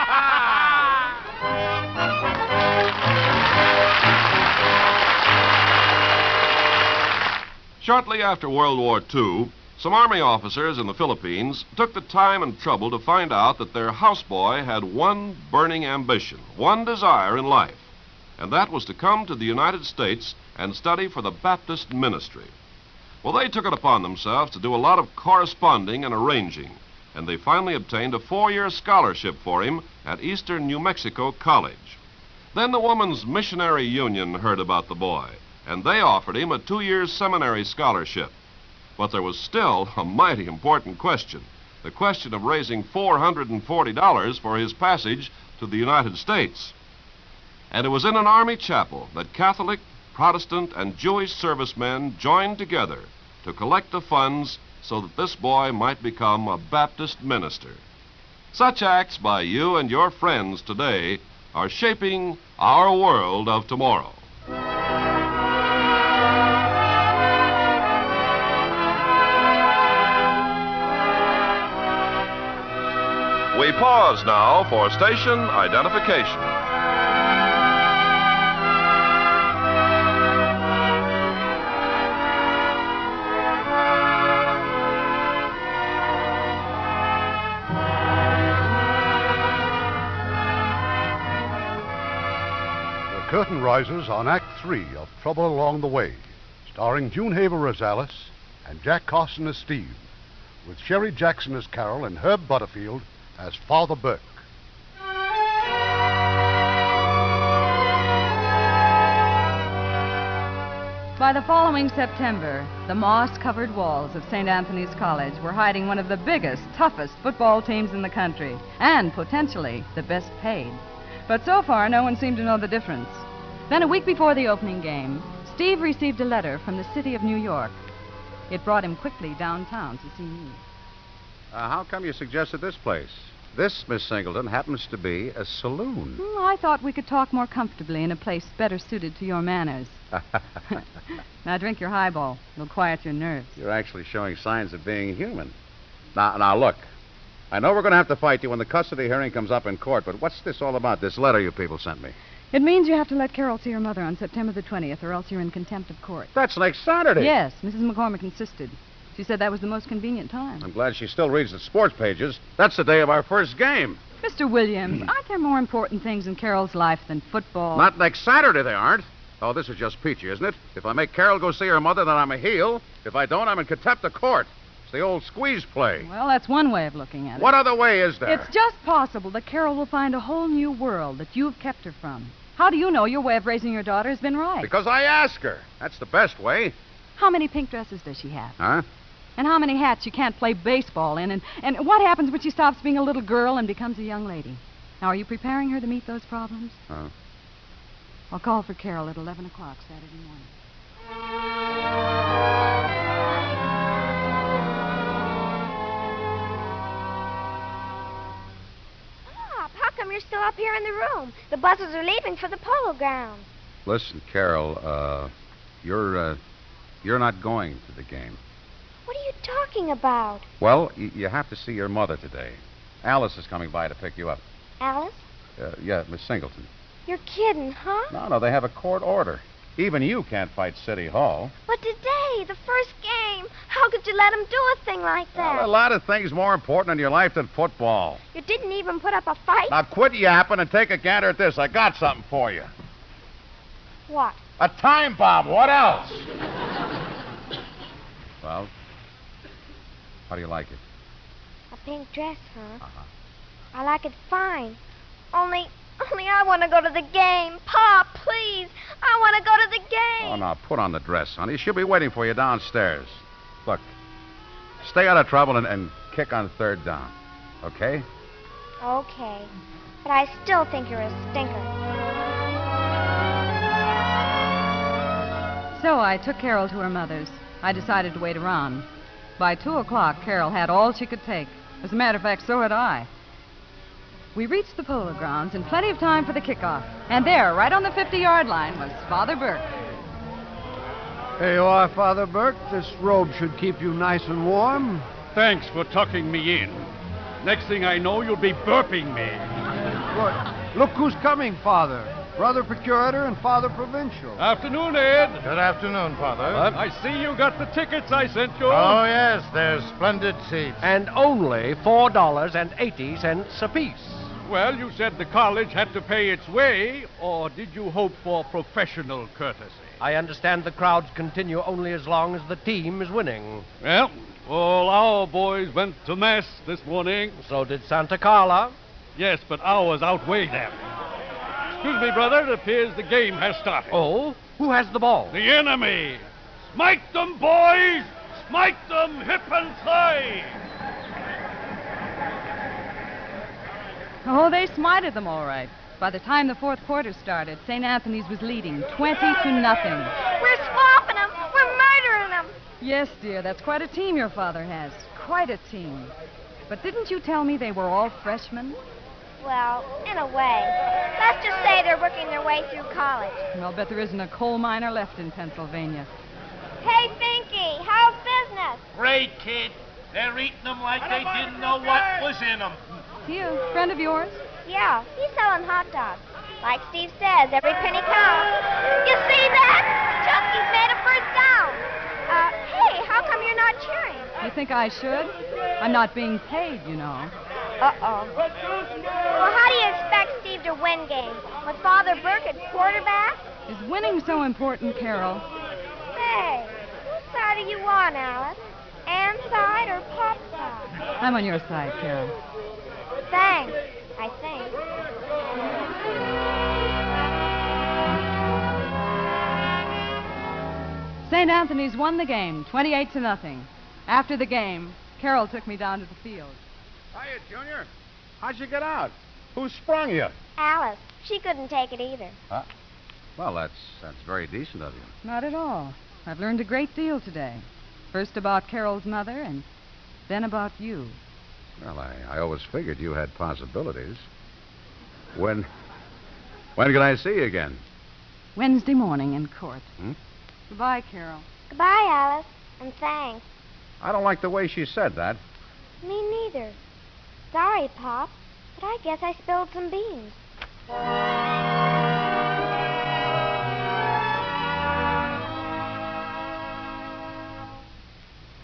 Shortly after World War Two, some Army officers in the Philippines took the time and trouble to find out that their houseboy had one burning ambition, one desire in life, and that was to come to the United States and study for the Baptist ministry. Well, they took it upon themselves to do a lot of corresponding and arranging, and they finally obtained a four-year scholarship for him at Eastern New Mexico College. Then the Woman's Missionary Union heard about the boy, and they offered him a two-year seminary scholarship. But there was still a mighty important question, the question of raising four hundred forty dollars for his passage to the United States. And it was in an Army chapel that Catholic, Protestant, and Jewish servicemen joined together to collect the funds so that this boy might become a Baptist minister. Such acts by you and your friends today are shaping our world of tomorrow. We pause now for station identification. The curtain rises on Act Three of Trouble Along the Way, starring June Haver as Alice and Jack Carson as Steve, with Sherry Jackson as Carol and Herb Butterfield as Father Burke. By the following September, the moss-covered walls of Saint Anthony's College were hiding one of the biggest, toughest football teams in the country, and potentially the best paid. But so far, no one seemed to know the difference. Then, a week before the opening game, Steve received a letter from the city of New York. It brought him quickly downtown to see me. Uh, how come you suggested this place? This, Miss Singleton, happens to be a saloon. Hmm, I thought we could talk more comfortably in a place better suited to your manners. Now drink your highball. It'll quiet your nerves. You're actually showing signs of being human. Now, now look. I know we're going to have to fight you when the custody hearing comes up in court, but what's this all about, this letter you people sent me? It means you have to let Carol see her mother on September the twentieth, or else you're in contempt of court. That's next Saturday. Yes, Missus McCormick insisted. She said that was the most convenient time. I'm glad she still reads the sports pages. That's the day of our first game. Mister Williams, aren't there more important things in Carol's life than football? Not next Saturday, they aren't. Oh, this is just peachy, isn't it? If I make Carol go see her mother, then I'm a heel. If I don't, I'm in contempt of court. It's the old squeeze play. Well, that's one way of looking at it. What other way is there? It's just possible that Carol will find a whole new world that you've kept her from. How do you know your way of raising your daughter has been right? Because I ask her. That's the best way. How many pink dresses does she have? Huh? And how many hats she can't play baseball in? And, and what happens when she stops being a little girl and becomes a young lady? Now, are you preparing her to meet those problems? Huh? I'll call for Carol at eleven o'clock Saturday morning. Pop, how come you're still up here in the room? The buses are leaving for the polo grounds. Listen, Carol, uh, you're, uh, you're not going to the game. What are you talking about? Well, y- you have to see your mother today. Alice is coming by to pick you up. Alice? Uh, yeah, Miss Singleton. You're kidding, huh? No, no, they have a court order. Even you can't fight City Hall. But today, the first game, how could you let him do a thing like that? Well, a lot of things more important in your life than football. You didn't even put up a fight? Now quit yapping and take a gander at this. I got something for you. What? A time bomb. What else? Well, how do you like it? A pink dress, huh? Uh-huh. I like it fine. Only, only I want to go to the game. Pop, please. I want to go to the game. Oh, now, put on the dress, honey. She'll be waiting for you downstairs. Look, stay out of trouble and, and kick on third down. Okay? Okay. But I still think you're a stinker. So I took Carol to her mother's. I decided to wait around. By two o'clock, Carol had all she could take. As a matter of fact, so had I. We reached the polo grounds in plenty of time for the kickoff. And there, right on the fifty-yard line, was Father Burke. Here you are, Father Burke. This robe should keep you nice and warm. Thanks for tucking me in. Next thing I know, you'll be burping me. Good. Look who's coming, Father. Brother Procurator and Father Provincial. Afternoon, Ed. Good afternoon, Father. I see you got the tickets I sent you. Oh, yes, they're splendid seats. And only four dollars and eighty cents apiece. Well, you said the college had to pay its way, or did you hope for professional courtesy? I understand the crowds continue only as long as the team is winning. Well, all our boys went to Mass this morning. So did Santa Carla. Yes, but ours outweigh them. Excuse me, brother. It appears the game has started. Oh? Who has the ball? The enemy. Smite them, boys! Smite them hip and thigh! Oh, they smited them all right. By the time the fourth quarter started, Saint Anthony's was leading twenty to nothing. We're swamping them. We're murdering them. Yes, dear, that's quite a team your father has. Quite a team. But didn't you tell me they were all freshmen? Well, in a way. Let's just say they're working their way through college. I'll bet there isn't a coal miner left in Pennsylvania. Hey, Finky, how's business? Great, kid. They're eating them like they didn't know what was in them. He a friend of yours? Yeah, he's selling hot dogs. Like Steve says, every penny counts. You see that? Chunky's made a first down. Uh, hey, how come you're not cheering? You think I should? I'm not being paid, you know. Uh-oh. Well, how do you expect Steve to win games? With Father Burke at quarterback? Is winning so important, Carol? Hey, whose side are you on, Alice? Ann's side or Pop's side? I'm on your side, Carol. Thanks, I think. Saint Anthony's won the game, twenty-eight to nothing. After the game, Carol took me down to the field. Hiya, Junior. How'd you get out? Who sprung you? Alice. She couldn't take it either. Huh? Well, that's that's very decent of you. Not at all. I've learned a great deal today. First about Carol's mother, and then about you. Well, I, I always figured you had possibilities. When when can I see you again? Wednesday morning in court. Hmm? Goodbye, Carol. Goodbye, Alice. And thanks. I don't like the way she said that. Me neither. Sorry, Pop, but I guess I spilled some beans.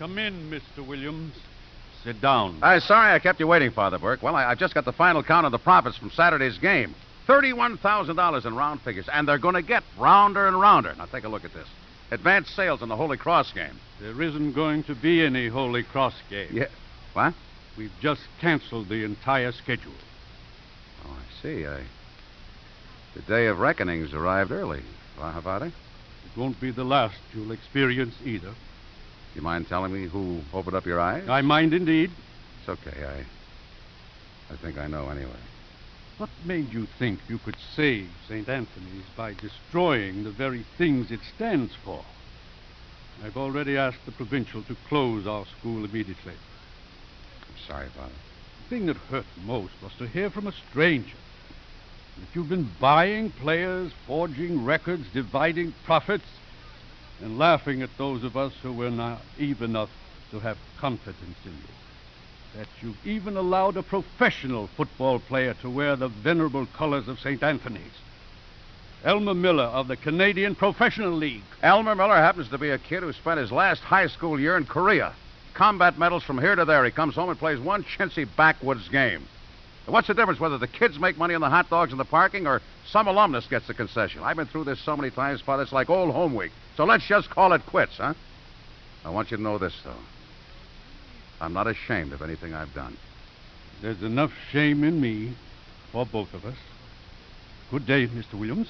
Come in, Mister Williams. Sit down. I'm sorry I kept you waiting, Father Burke. Well, I, I just got the final count of the profits from Saturday's game. thirty-one thousand dollars in round figures, and they're going to get rounder and rounder. Now, take a look at this. Advanced sales in the Holy Cross game. There isn't going to be any Holy Cross game. Yeah. What? We've just canceled the entire schedule. Oh, I see. I... The day of reckoning's arrived early. Well, Father? It won't be the last you'll experience either. You mind telling me who opened up your eyes? I mind indeed. It's okay. I... I think I know anyway. What made you think you could save Saint Anthony's by destroying the very things it stands for? I've already asked the provincial to close our school immediately. I'm sorry, Father. The thing that hurt most was to hear from a stranger that you've been buying players, forging records, dividing profits, and laughing at those of us who were naive enough to have confidence in you. That you've even allowed a professional football player to wear the venerable colors of Saint Anthony's. Elmer Miller of the Canadian Professional League. Elmer Miller happens to be a kid who spent his last high school year in Korea. Combat medals from here to there. He comes home and plays one chintzy backwoods game. And what's the difference whether the kids make money on the hot dogs and the parking or some alumnus gets the concession? I've been through this so many times, Father, it's like old home week. So let's just call it quits, huh? I want you to know this, though. I'm not ashamed of anything I've done. There's enough shame in me for both of us. Good day, Mister Williams.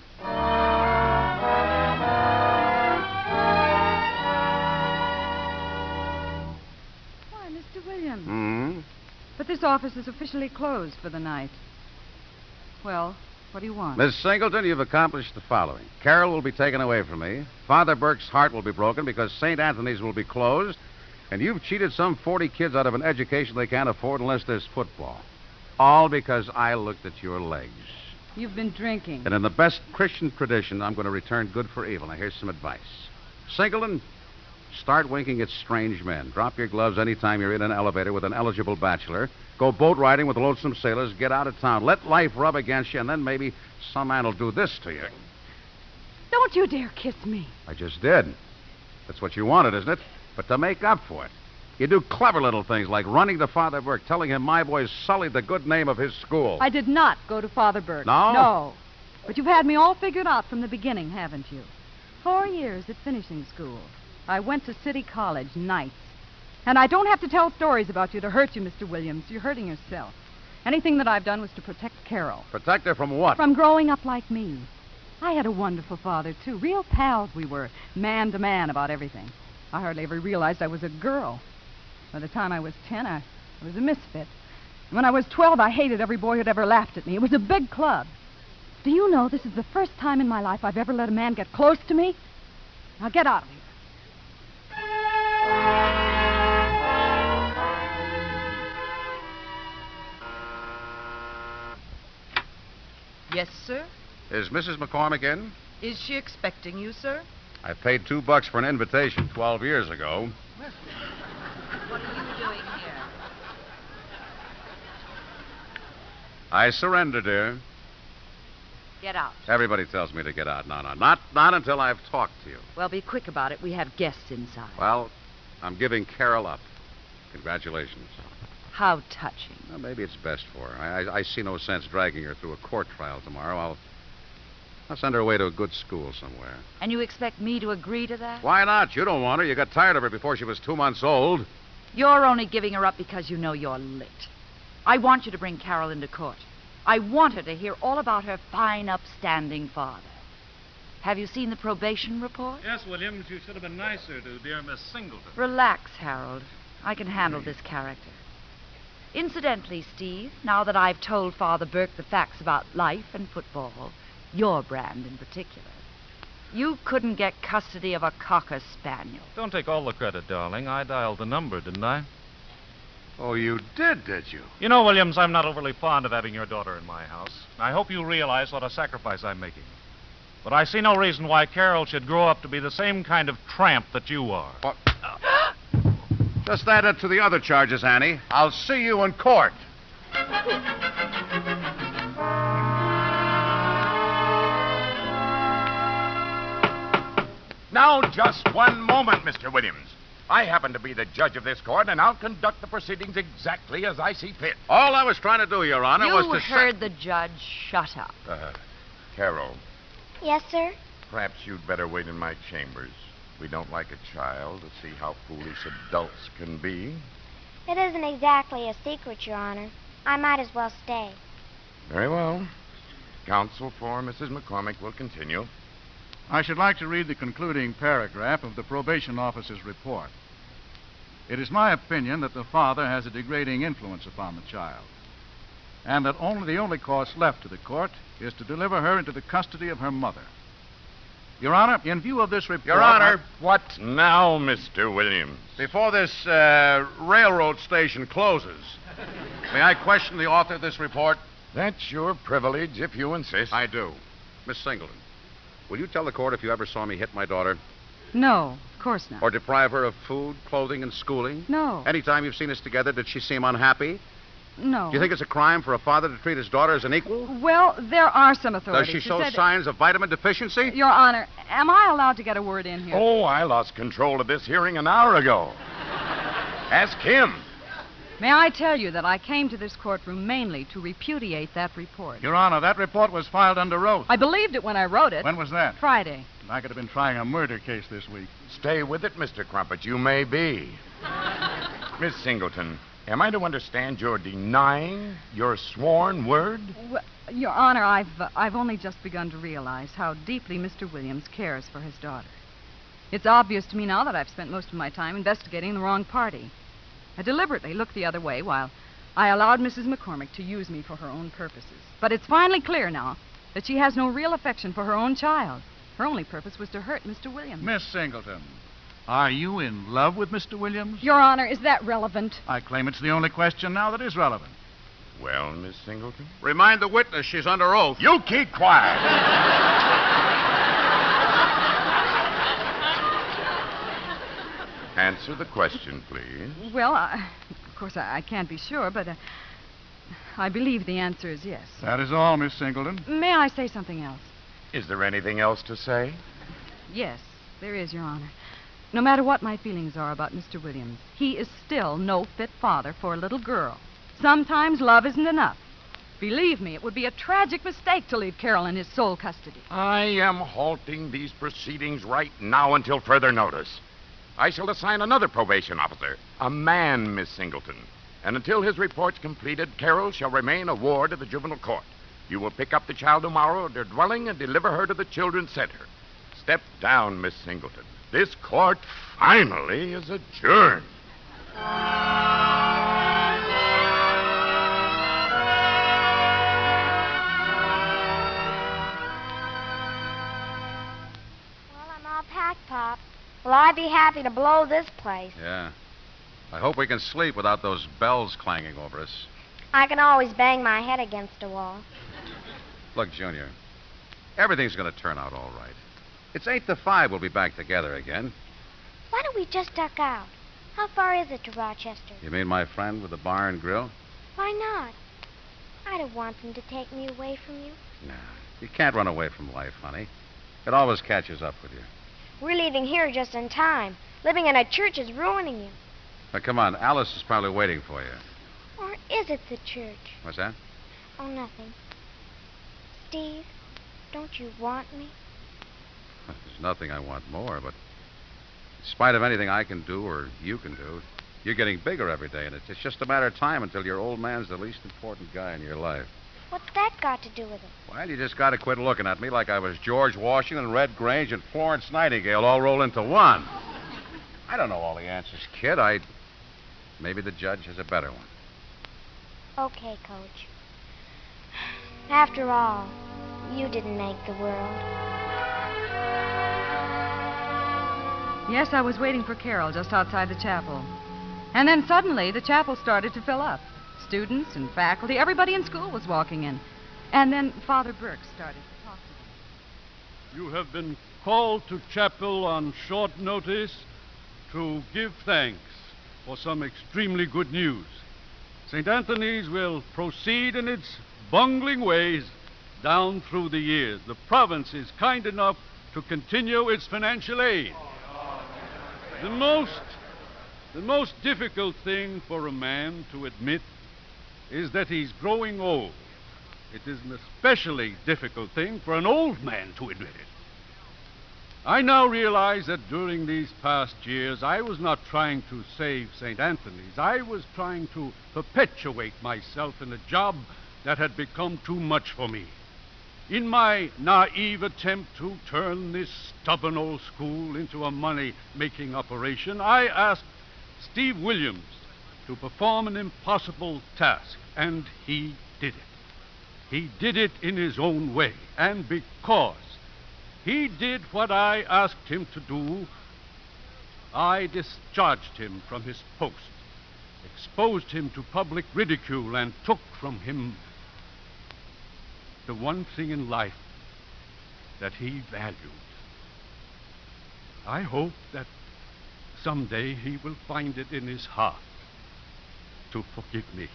Why, Mister Williams. Hmm? But this office is officially closed for the night. Well, what do you want? Miss Singleton, you've accomplished the following. Carol will be taken away from me. Father Burke's heart will be broken because Saint Anthony's will be closed. And you've cheated some forty kids out of an education they can't afford unless there's football. All because I looked at your legs. You've been drinking. And in the best Christian tradition, I'm going to return good for evil. Now, here's some advice. Singleton, start winking at strange men. Drop your gloves anytime you're in an elevator with an eligible bachelor. Go boat riding with lonesome sailors. Get out of town. Let life rub against you, and then maybe some man will do this to you. Don't you dare kiss me. I just did. That's what you wanted, isn't it? But to make up for it, you do clever little things like running to Father Burke, telling him my boy sullied the good name of his school. I did not go to Father Burke. No? No. But you've had me all figured out from the beginning, haven't you? Four years at finishing school. I went to City College nights. And I don't have to tell stories about you to hurt you, Mister Williams. You're hurting yourself. Anything that I've done was to protect Carol. Protect her from what? From growing up like me. I had a wonderful father, too. Real pals we were, man to man about everything. I hardly ever realized I was a girl. By the time I was ten, I, I was a misfit. And when I was twelve, I hated every boy who'd ever laughed at me. It was a big club. Do you know this is the first time in my life I've ever let a man get close to me? Now get out of here. Yes, sir? Is Missus McCormick in? Is she expecting you, sir? I paid two bucks for an invitation twelve years ago. What are you doing here? I surrender, dear. Get out. Everybody tells me to get out. No, no, not, not until I've talked to you. Well, be quick about it. We have guests inside. Well, I'm giving Carol up. Congratulations. How touching. Well, maybe it's best for her. I, I, I see no sense dragging her through a court trial tomorrow. I'll, I'll send her away to a good school somewhere. And you expect me to agree to that? Why not? You don't want her. You got tired of her before she was two months old. You're only giving her up because you know you're licked. I want you to bring Carol into court. I want her to hear all about her fine, upstanding father. Have you seen the probation report? Yes, Williams, you should have been nicer to dear Miss Singleton. Relax, Harold. I can handle this character. Incidentally, Steve, now that I've told Father Burke the facts about life and football, your brand in particular, you couldn't get custody of a Cocker Spaniel. Don't take all the credit, darling. I dialed the number, didn't I? Oh, you did, did you? You know, Williams, I'm not overly fond of having your daughter in my house. I hope you realize what a sacrifice I'm making. But I see no reason why Carol should grow up to be the same kind of tramp that you are. What? Just add it to the other charges, Annie. I'll see you in court. Now, just one moment, Mister Williams. I happen to be the judge of this court, and I'll conduct the proceedings exactly as I see fit. All I was trying to do, Your Honor, you was to... heard the judge. Shut up. Uh, Carol, Yes, sir? perhaps you'd better wait in my chambers. We don't like a child to see how foolish adults can be. It isn't exactly a secret, Your Honor. I might as well stay. Very well. Counsel for Missus McCormick will continue. I should like to read the concluding paragraph of the probation officer's report. It is my opinion that the father has a degrading influence upon the child, and that only the only course left to the court is to deliver her into the custody of her mother. Your Honor, in view of this report... Your Honor. I... What now, Mister Williams? Before this uh, railroad station closes, may I question the author of this report? That's your privilege, if you insist. I do. Miss Singleton, will you tell the court if you ever saw me hit my daughter? No, of course not. Or deprive her of food, clothing, and schooling? No. Anytime you've seen us together, did she seem unhappy? No. Do you think it's a crime for a father to treat his daughter as an equal? Well, there are some authorities. Does she who show said- signs of vitamin deficiency? Your Honor, am I allowed to get a word in here? Oh, I lost control of this hearing an hour ago. Ask him. May I tell you that I came to this courtroom mainly to repudiate that report? Your Honor, that report was filed under oath. I believed it when I wrote it. When was that? Friday. I could have been trying a murder case this week. Stay with it, Mister Crumpet. You may be. Miss Singleton, am I to understand you're denying your sworn word? Well, Your Honor, I've, uh, I've only just begun to realize how deeply Mister Williams cares for his daughter. It's obvious to me now that I've spent most of my time investigating the wrong party. I deliberately looked the other way while I allowed Missus McCormick to use me for her own purposes. But it's finally clear now that she has no real affection for her own child. Her only purpose was to hurt Mister Williams. Miss Singleton, are you in love with Mister Williams? Your Honor, is that relevant? I claim it's the only question now that is relevant. Well, Miss Singleton? Remind the witness she's under oath. You keep quiet. Answer the question, please. Well, I, of course, I, I can't be sure, but uh, I believe the answer is yes. That is all, Miss Singleton. May I say something else? Is there anything else to say? Yes, there is, Your Honor. No matter what my feelings are about Mister Williams, he is still no fit father for a little girl. Sometimes love isn't enough. Believe me, it would be a tragic mistake to leave Carol in his sole custody. I am halting these proceedings right now until further notice. I shall assign another probation officer, a man, Miss Singleton. And until his report's completed, Carol shall remain a ward of the juvenile court. You will pick up the child tomorrow at her dwelling and deliver her to the Children's Center. Step down, Miss Singleton. This court finally is adjourned. Well, I'm all packed, Pop. Well, I'd be happy to blow this place. Yeah. I hope we can sleep without those bells clanging over us. I can always bang my head against a wall. Look, Junior, everything's going to turn out all right. It's eight to five. We'll be back together again. Why don't we just duck out? How far is it to Rochester? You mean my friend with the bar and grill? Why not? I don't want them to take me away from you. No. You can't run away from life, honey. It always catches up with you. We're leaving here just in time. Living in a church is ruining you. Now, come on. Alice is probably waiting for you. Or is it the church? What's that? Oh, nothing. Steve, don't you want me? There's nothing I want more, but in spite of anything I can do or you can do, you're getting bigger every day, and it's, it's just a matter of time until your old man's the least important guy in your life. What's that got to do with it? Well, you just got to quit looking at me like I was George Washington, Red Grange, and Florence Nightingale all rolled into one. I don't know all the answers, kid. I... Maybe the judge has a better one. Okay, Coach. After all, you didn't make the world. Yes, I was waiting for Carol just outside the chapel. And then suddenly the chapel started to fill up. Students and faculty, everybody in school was walking in. And then Father Burke started to talk to them. You have been called to chapel on short notice to give thanks for some extremely good news. Saint Anthony's will proceed in its bungling ways down through the years. The province is kind enough to continue its financial aid. The most The most difficult thing for a man to admit is that he's growing old. It is an especially difficult thing for an old man to admit it. I now realize that during these past years, I was not trying to save Saint Anthony's. I was trying to perpetuate myself in a job that had become too much for me. In my naive attempt to turn this stubborn old school into a money-making operation, I asked Steve Williams to perform an impossible task, and he did it. He did it in his own way, and because he did what I asked him to do, I discharged him from his post, exposed him to public ridicule, and took from him the one thing in life that he valued. I hope that someday he will find it in his heart to forgive me.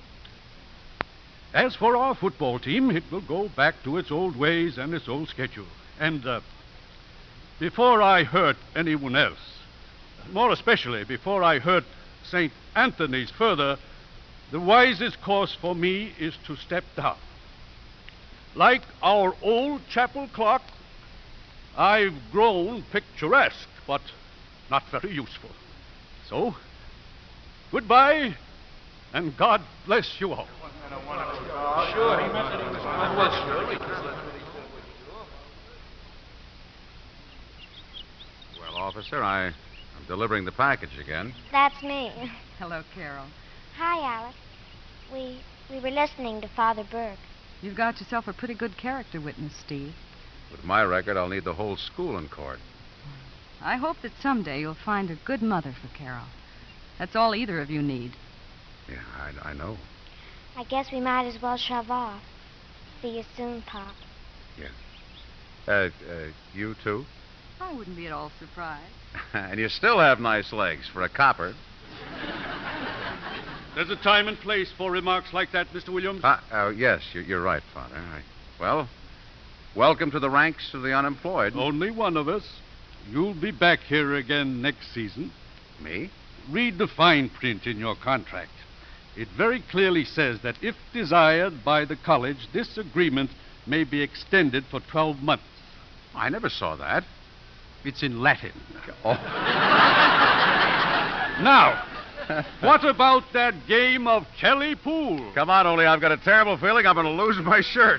As for our football team, it will go back to its old ways and its old schedule. And uh, before I hurt anyone else, more especially before I hurt Saint Anthony's further, the wisest course for me is to step down. Like our old chapel clock, I've grown picturesque, but not very useful. So, goodbye, and God bless you all. Sure, he meant it. Well, officer, I, I'm delivering the package again. That's me. Hello, Carol. Hi, Alice. We we were listening to Father Burke. You've got yourself a pretty good character witness, Steve. With my record, I'll need the whole school in court. I hope that someday you'll find a good mother for Carol. That's all either of you need. Yeah, I, I know. I guess we might as well shove off. See you soon, Pop. Yeah. Uh, uh, you too? I wouldn't be at all surprised. And you still have nice legs for a copper. There's a time and place for remarks like that, Mister Williams. Uh, uh, yes, you're, you're right, Father. I, well, welcome to the ranks of the unemployed. Only one of us. You'll be back here again next season. Me? Read the fine print in your contract. It very clearly says that if desired by the college, this agreement may be extended for twelve months. I never saw that. It's in Latin. Oh. Now, what about that game of Kelly Pool? Come on, only I've got a terrible feeling I'm going to lose my shirt.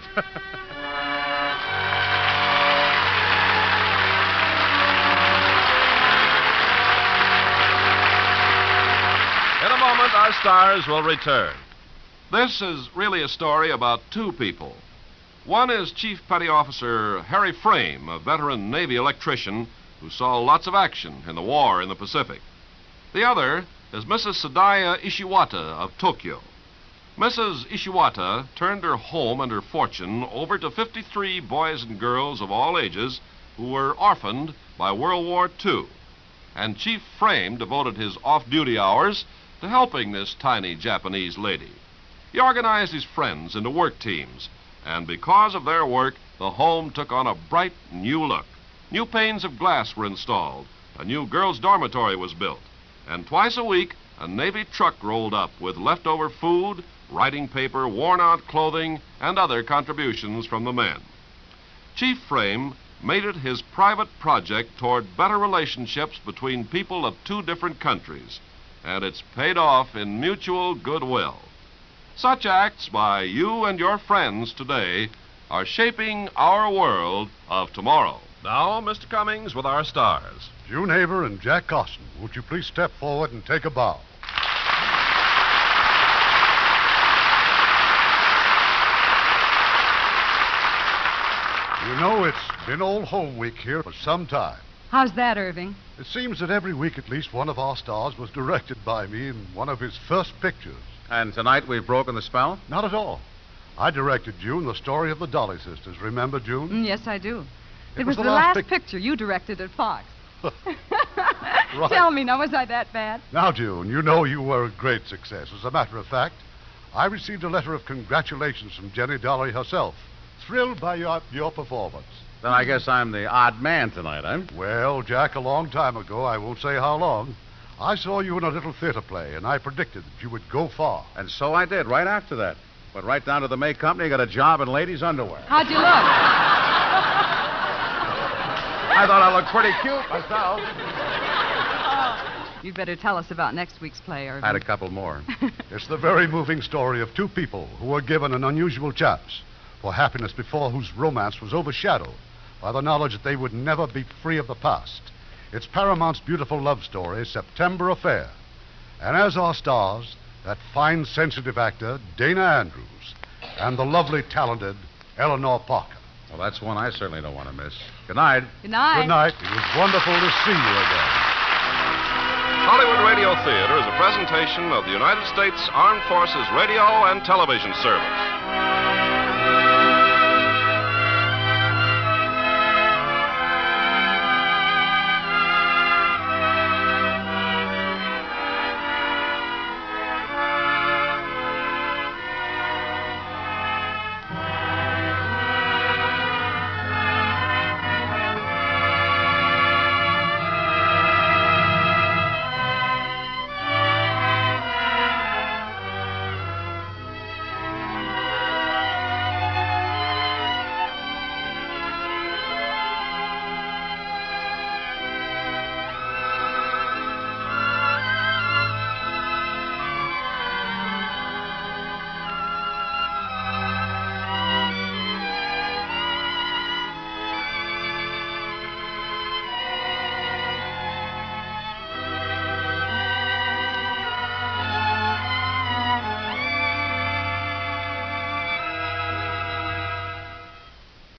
In a moment, our stars will return. This is really a story about two people. One is Chief Petty Officer Harry Frame, a veteran Navy electrician who saw lots of action in the war in the Pacific. The other is Missus Sadaya Ishiwata of Tokyo. Missus Ishiwata turned her home and her fortune over to fifty-three boys and girls of all ages who were orphaned by World War Two. And Chief Frame devoted his off-duty hours to helping this tiny Japanese lady. He organized his friends into work teams, and because of their work, the home took on a bright new look. New panes of glass were installed, a new girls' dormitory was built, and twice a week, a Navy truck rolled up with leftover food, writing paper, worn-out clothing, and other contributions from the men. Chief Frame made it his private project toward better relationships between people of two different countries, and it's paid off in mutual goodwill. Such acts by you and your friends today are shaping our world of tomorrow. Now, Mister Cummings with our stars. June Haver and Jack Cosson, won't you please step forward and take a bow? You know, it's been old home week here for some time. How's that, Irving? It seems that every week at least one of our stars was directed by me in one of his first pictures. And tonight we've broken the spell? Not at all. I directed June the story of the Dolly Sisters. Remember, June? Mm, yes, I do. It It, was was, the the last last pic- picture you directed at Fox. Right. Tell me, now, was I that bad? Now, June, you know you were a great success. As a matter of fact, I received a letter of congratulations from Jenny Dolly herself, thrilled by your, your performance. Then I guess I'm the odd man tonight, eh? Well, Jack, a long time ago, I won't say how long, I saw you in a little theater play, and I predicted that you would go far. And so I did, right after that. Went right down to the May Company, got a job in ladies' underwear. How'd you look? I thought I looked pretty cute myself. You'd better tell us about next week's play, Irving. I had a couple more. It's the very moving story of two people who were given an unusual chance for happiness before whose romance was overshadowed by the knowledge that they would never be free of the past. It's Paramount's beautiful love story, September Affair. And as our stars, that fine, sensitive actor, Dana Andrews, and the lovely, talented Eleanor Parker. Well, that's one I certainly don't want to miss. Good night. Good night. Good night. It was wonderful to see you again. Hollywood Radio Theater is a presentation of the United States Armed Forces Radio and Television Service.